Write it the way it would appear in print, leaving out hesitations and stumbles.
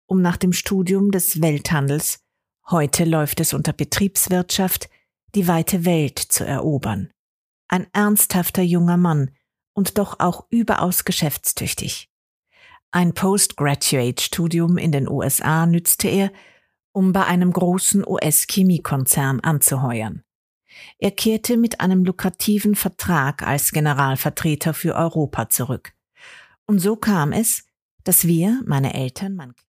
um nach dem Studium des Welthandels, heute läuft es unter Betriebswirtschaft, die weite Welt zu erobern. Ein ernsthafter junger Mann und doch auch überaus geschäftstüchtig. Ein Postgraduate-Studium in den USA nützte er, um bei einem großen US-Chemiekonzern anzuheuern. Er kehrte mit einem lukrativen Vertrag als Generalvertreter für Europa zurück. Und so kam es, dass wir, meine Eltern, mein